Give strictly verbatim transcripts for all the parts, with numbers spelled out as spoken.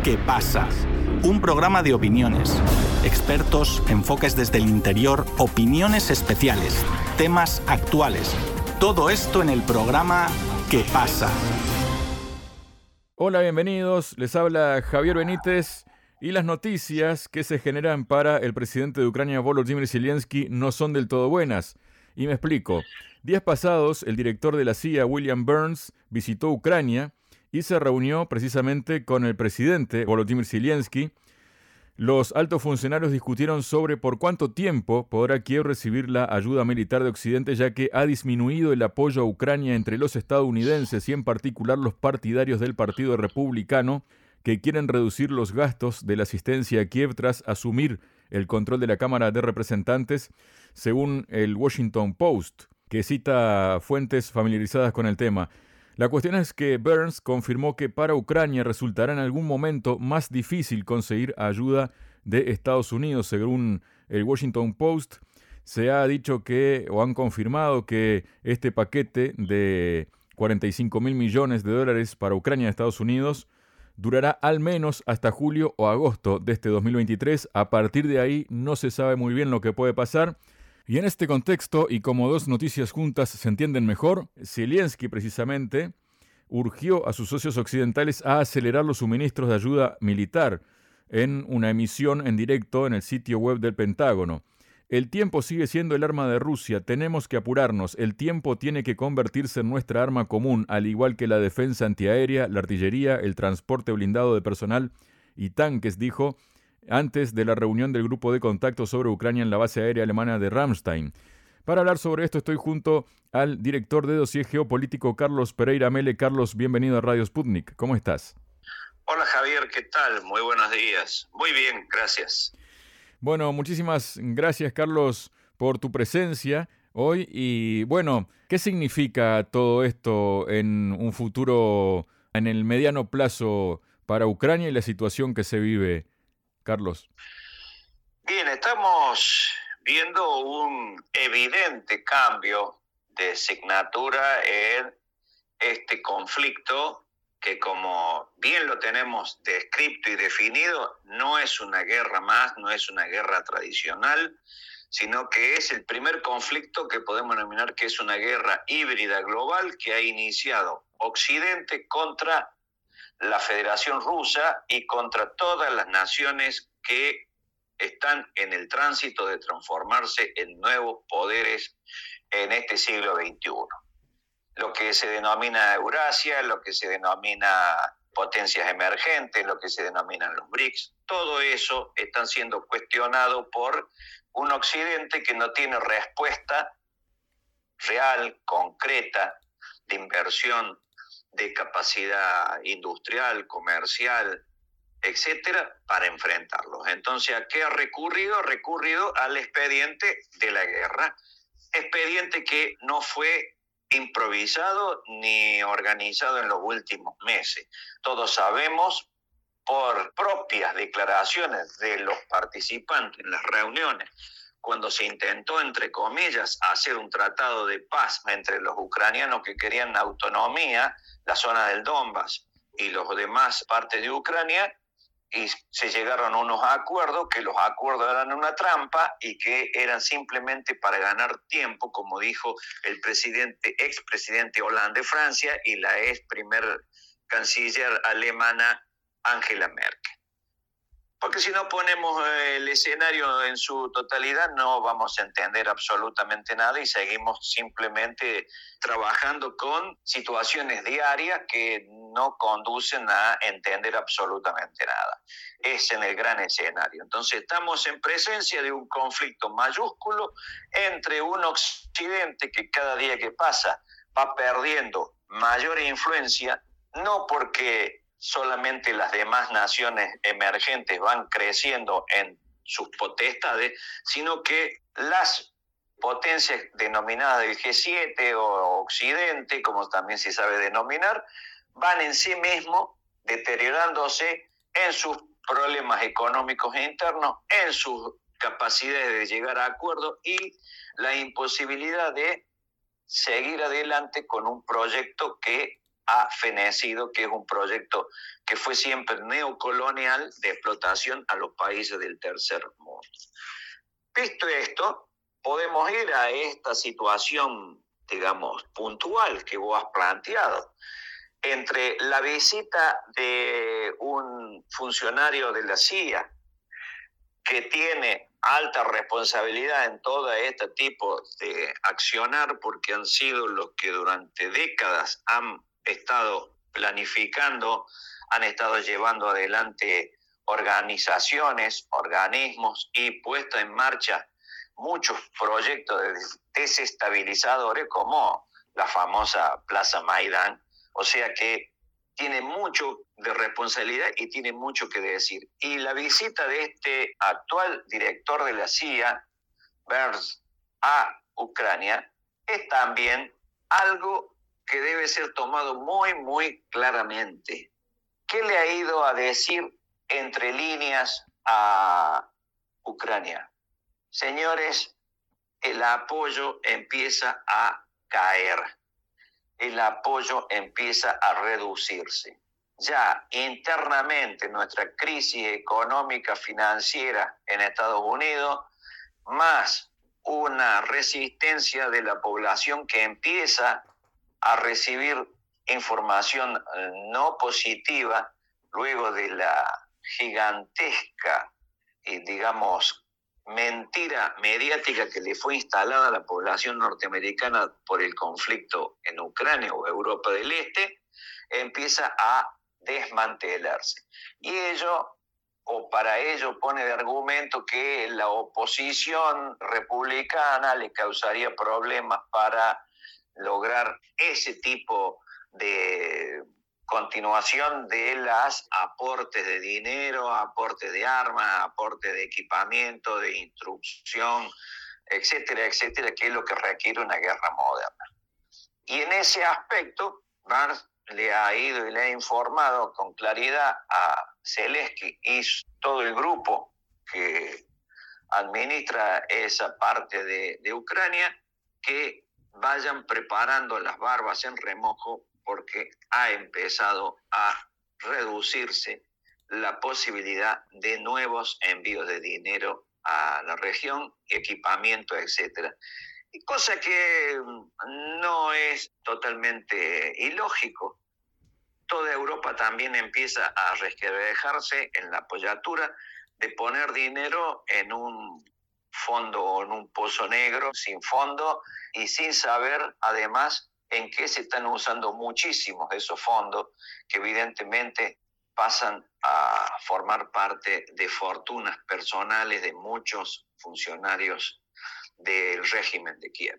¿Qué pasa? Un programa de opiniones, expertos, enfoques desde el interior, opiniones especiales, temas actuales. Todo esto en el programa ¿Qué pasa? Hola, bienvenidos. Les habla Javier Benítez y las noticias que se generan para el presidente de Ucrania, Volodymyr Zelensky, no son del todo buenas. Y me explico. Días pasados, el director de la C I A, William Burns, visitó Ucrania y se reunió precisamente con el presidente Volodymyr Zelensky. Los altos funcionarios discutieron sobre por cuánto tiempo podrá Kiev recibir la ayuda militar de Occidente, ya que ha disminuido el apoyo a Ucrania entre los estadounidenses y en particular los partidarios del Partido Republicano, que quieren reducir los gastos de la asistencia a Kiev tras asumir el control de la Cámara de Representantes, según el Washington Post, que cita fuentes familiarizadas con el tema. La cuestión es que Burns confirmó que para Ucrania resultará en algún momento más difícil conseguir ayuda de Estados Unidos. Según el Washington Post, se ha dicho que, o han confirmado que este paquete de cuarenta y cinco mil millones de dólares para Ucrania de Estados Unidos durará al menos hasta julio o agosto de este dos mil veintitrés. A partir de ahí no se sabe muy bien lo que puede pasar. Y en este contexto, y como dos noticias juntas se entienden mejor, Zelensky precisamente urgió a sus socios occidentales a acelerar los suministros de ayuda militar en una emisión en directo en el sitio web del Pentágono. El tiempo sigue siendo el arma de Rusia, tenemos que apurarnos, el tiempo tiene que convertirse en nuestra arma común, al igual que la defensa antiaérea, la artillería, el transporte blindado de personal y tanques, dijo, antes de la reunión del grupo de contacto sobre Ucrania en la base aérea alemana de Ramstein. Para hablar sobre esto estoy junto al director de dossier geopolítico Carlos Pereira Mele. Carlos, bienvenido a Radio Sputnik. ¿Cómo estás? Hola Javier, ¿qué tal? Muy buenos días. Muy bien, gracias. Bueno, muchísimas gracias Carlos por tu presencia hoy y bueno, ¿qué significa todo esto en un futuro, en el mediano plazo para Ucrania y la situación que se vive? Carlos. Bien, estamos viendo un evidente cambio de signatura en este conflicto que, como bien lo tenemos descrito y definido, no es una guerra más, no es una guerra tradicional, sino que es el primer conflicto que podemos denominar que es una guerra híbrida global que ha iniciado Occidente contra la Federación Rusa y contra todas las naciones que están en el tránsito de transformarse en nuevos poderes en este siglo veintiuno. Lo que se denomina Eurasia, lo que se denomina potencias emergentes, lo que se denominan los B R I C S, todo eso está siendo cuestionado por un Occidente que no tiene respuesta real, concreta, de inversión, de capacidad industrial, comercial, etcétera, para enfrentarlos. Entonces, ¿a qué ha recurrido? Ha recurrido al expediente de la guerra, expediente que no fue improvisado ni organizado en los últimos meses. Todos sabemos, por propias declaraciones de los participantes en las reuniones, cuando se intentó, entre comillas, hacer un tratado de paz entre los ucranianos que querían autonomía, la zona del Donbass y los demás partes de Ucrania, y se llegaron a unos acuerdos, que los acuerdos eran una trampa y que eran simplemente para ganar tiempo, como dijo el presidente, expresidente Hollande de Francia y la ex primer canciller alemana Angela Merkel. Porque si no ponemos el escenario en su totalidad, no vamos a entender absolutamente nada y seguimos simplemente trabajando con situaciones diarias que no conducen a entender absolutamente nada. Es en el gran escenario. Entonces estamos en presencia de un conflicto mayúsculo entre un Occidente que cada día que pasa va perdiendo mayor influencia, no porque solamente las demás naciones emergentes van creciendo en sus potestades, sino que las potencias denominadas del G siete o Occidente, como también se sabe denominar, van en sí mismos deteriorándose en sus problemas económicos internos, en sus capacidades de llegar a acuerdos y la imposibilidad de seguir adelante con un proyecto que ha fenecido, que es un proyecto que fue siempre neocolonial de explotación a los países del tercer mundo. Visto esto, podemos ir a esta situación, digamos, puntual que vos has planteado, entre la visita de un funcionario de la C I A que tiene alta responsabilidad en todo este tipo de accionar, porque han sido los que durante décadas han estado planificando, han estado llevando adelante organizaciones, organismos y puesto en marcha muchos proyectos desestabilizadores como la famosa Plaza Maidán. O sea que tiene mucho de responsabilidad y tiene mucho que decir. Y la visita de este actual director de la C I A, Burns, a Ucrania, es también algo que debe ser tomado muy, muy claramente. ¿Qué le ha ido a decir entre líneas a Ucrania? Señores, el apoyo empieza a caer. El apoyo empieza a reducirse. Ya internamente nuestra crisis económica financiera en Estados Unidos, más una resistencia de la población que empieza a recibir información no positiva luego de la gigantesca, eh, digamos, mentira mediática que le fue instalada a la población norteamericana por el conflicto en Ucrania o Europa del Este, empieza a desmantelarse. Y ello, o para ello, pone de argumento que la oposición republicana le causaría problemas para lograr ese tipo de continuación de los aportes de dinero, aportes de armas, aportes de equipamiento, de instrucción, etcétera, etcétera, que es lo que requiere una guerra moderna. Y en ese aspecto, Burns le ha ido y le ha informado con claridad a Zelensky y todo el grupo que administra esa parte de, de Ucrania, que vayan preparando las barbas en remojo, porque ha empezado a reducirse la posibilidad de nuevos envíos de dinero a la región, equipamiento, etcétera. Y cosa que no es totalmente ilógico. Toda Europa también empieza a resquebrajarse en la apoyatura de poner dinero en un fondo o en un pozo negro, sin fondo y sin saber, además, en qué se están usando muchísimos de esos fondos que evidentemente pasan a formar parte de fortunas personales de muchos funcionarios del régimen de Kiev.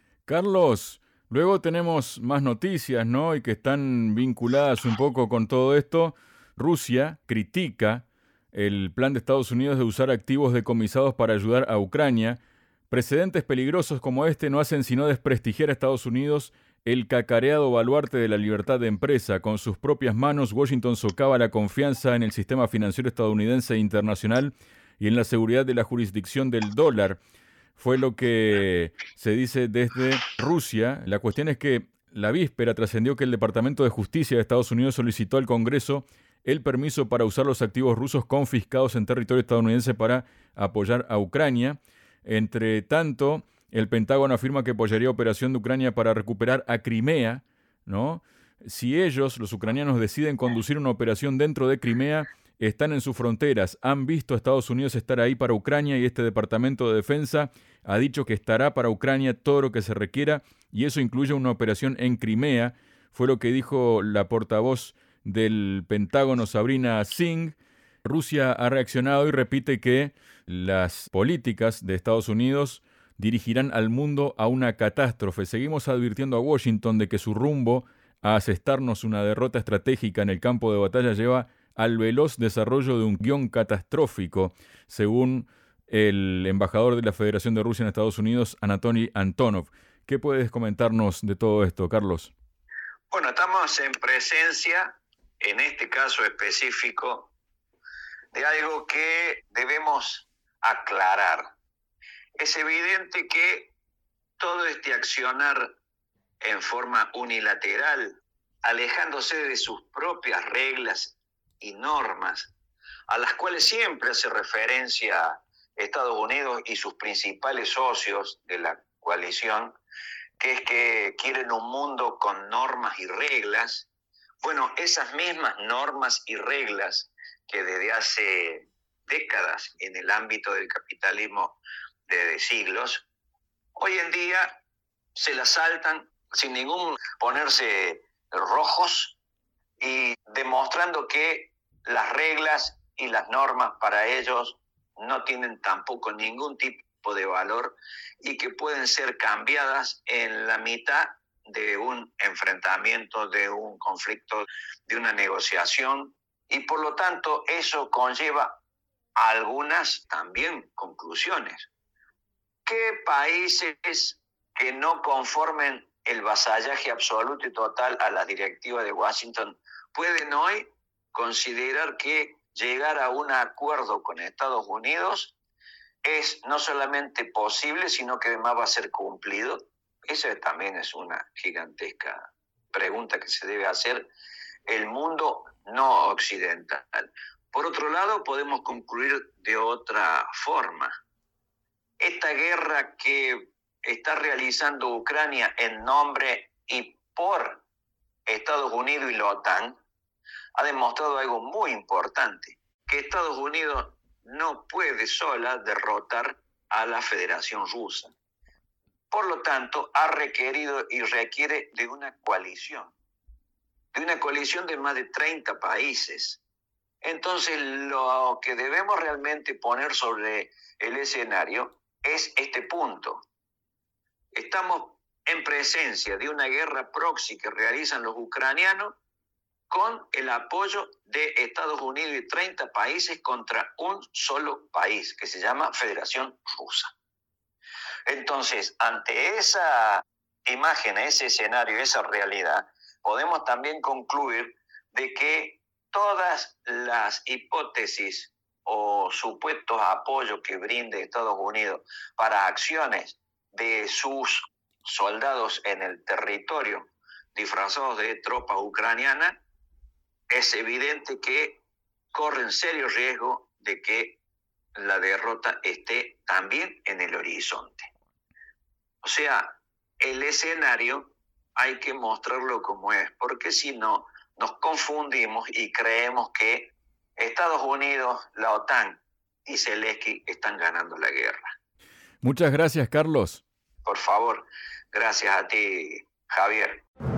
Carlos, luego tenemos más noticias, ¿no? Y que están vinculadas un poco con todo esto. Rusia critica el plan de Estados Unidos de usar activos decomisados para ayudar a Ucrania. Precedentes peligrosos como este no hacen sino desprestigiar a Estados Unidos, el cacareado baluarte de la libertad de empresa. Con sus propias manos, Washington socava la confianza en el sistema financiero estadounidense e internacional y en la seguridad de la jurisdicción del dólar. Fue lo que se dice desde Rusia. La cuestión es que la víspera trascendió que el Departamento de Justicia de Estados Unidos solicitó al Congreso el permiso para usar los activos rusos confiscados en territorio estadounidense para apoyar a Ucrania. Entre tanto, el Pentágono afirma que apoyaría operación de Ucrania para recuperar a Crimea, ¿no? Si ellos, los ucranianos, deciden conducir una operación dentro de Crimea, están en sus fronteras, han visto a Estados Unidos estar ahí para Ucrania y este Departamento de Defensa ha dicho que estará para Ucrania todo lo que se requiera y eso incluye una operación en Crimea. Fue lo que dijo la portavoz del Pentágono, Sabrina Singh. Rusia ha reaccionado y repite que las políticas de Estados Unidos dirigirán al mundo a una catástrofe. Seguimos advirtiendo a Washington de que su rumbo a asestarnos una derrota estratégica en el campo de batalla lleva al veloz desarrollo de un guión catastrófico, según el embajador de la Federación de Rusia en Estados Unidos, Anatoly Antonov. ¿Qué puedes comentarnos de todo esto, Carlos? Bueno, estamos en presencia, en este caso específico, de algo que debemos aclarar. Es evidente que todo este accionar en forma unilateral alejándose de sus propias reglas y normas, a las cuales siempre hace referencia Estados Unidos y sus principales socios de la coalición, que es que quieren un mundo con normas y reglas. Bueno, esas mismas normas y reglas que desde hace décadas en el ámbito del capitalismo de siglos, hoy en día se las saltan sin ningún ponerse rojos y demostrando que las reglas y las normas para ellos no tienen tampoco ningún tipo de valor y que pueden ser cambiadas en la mitad de un enfrentamiento, de un conflicto, de una negociación, y por lo tanto eso conlleva algunas también conclusiones. ¿Qué países que no conformen el vasallaje absoluto y total a las directivas de Washington pueden hoy considerar que llegar a un acuerdo con Estados Unidos es no solamente posible, sino que además va a ser cumplido? Esa también es una gigantesca pregunta que se debe hacer el mundo no occidental. Por otro lado, podemos concluir de otra forma. Esta guerra que está realizando Ucrania en nombre y por Estados Unidos y la OTAN ha demostrado algo muy importante, que Estados Unidos no puede sola derrotar a la Federación Rusa. Por lo tanto, ha requerido y requiere de una coalición, de una coalición de más de treinta países. Entonces, lo que debemos realmente poner sobre el escenario es este punto. Estamos en presencia de una guerra proxy que realizan los ucranianos con el apoyo de Estados Unidos y treinta países contra un solo país, que se llama Federación Rusa. Entonces, ante esa imagen, ese escenario, esa realidad, podemos también concluir de que todas las hipótesis o supuestos apoyos que brinde Estados Unidos para acciones de sus soldados en el territorio disfrazados de tropas ucranianas, es evidente que corren serio riesgo de que la derrota esté también en el horizonte. O sea, el escenario hay que mostrarlo como es, porque si no, nos confundimos y creemos que Estados Unidos, la OTAN y Zelensky están ganando la guerra. Muchas gracias, Carlos. Por favor, gracias a ti, Javier.